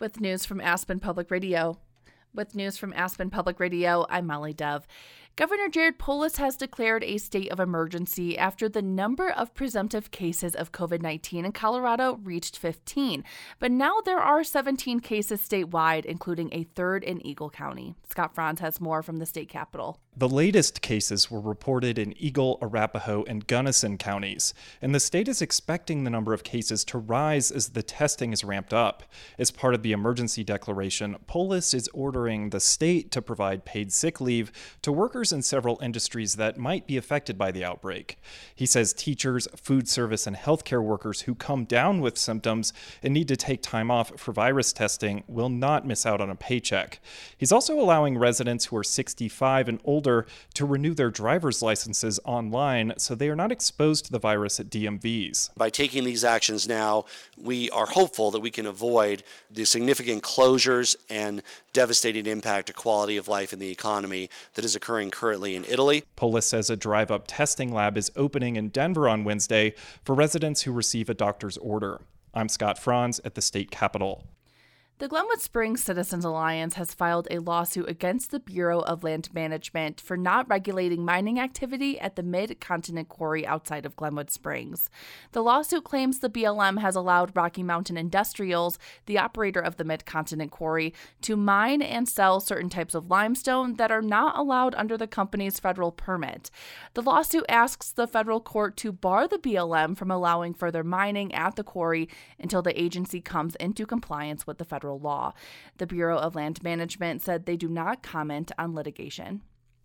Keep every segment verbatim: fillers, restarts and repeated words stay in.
With news from Aspen Public Radio. With news from Aspen Public Radio, I'm Molly Dove. Governor Jared Polis has declared a state of emergency after the number of presumptive cases of covid nineteen in Colorado reached fifteen. But now there are seventeen cases statewide, including a third in Eagle County. Scott Franz has more from the state capitol. The latest cases were reported in Eagle, Arapahoe, and Gunnison counties, and the state is expecting the number of cases to rise as the testing is ramped up. As part of the emergency declaration, Polis is ordering the state to provide paid sick leave to workers in several industries that might be affected by the outbreak. He says teachers, food service, and healthcare workers who come down with symptoms and need to take time off for virus testing will not miss out on a paycheck. He's also allowing residents who are sixty-five and older to renew their driver's licenses online so they are not exposed to the virus at D M Vs. By taking these actions now, we are hopeful that we can avoid the significant closures and devastating impact to quality of life in the economy that is occurring currently in Italy. Polis says a drive-up testing lab is opening in Denver on Wednesday for residents who receive a doctor's order. I'm Scott Franz at the state capitol. The Glenwood Springs Citizens Alliance has filed a lawsuit against the Bureau of Land Management for not regulating mining activity at the Mid-Continent Quarry outside of Glenwood Springs. The lawsuit claims the B L M has allowed Rocky Mountain Industrials, the operator of the Mid-Continent Quarry, to mine and sell certain types of limestone that are not allowed under the company's federal permit. The lawsuit asks the federal court to bar the B L M from allowing further mining at the quarry until the agency comes into compliance with the federal law. The Bureau of Land Management said they do not comment on litigation.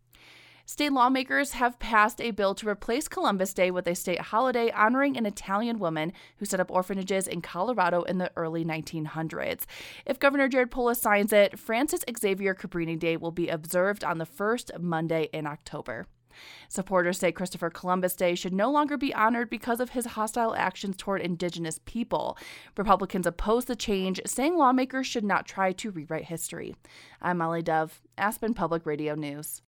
State lawmakers have passed a bill to replace Columbus Day with a state holiday honoring an Italian woman who set up orphanages in Colorado in the early nineteen hundreds. If Governor Jared Polis signs it, Francis Xavier Cabrini Day will be observed on the first Monday in October. Supporters say Christopher Columbus Day should no longer be honored because of his hostile actions toward indigenous people. Republicans oppose the change, saying lawmakers should not try to rewrite history. I'm Molly Dove, Aspen Public Radio News.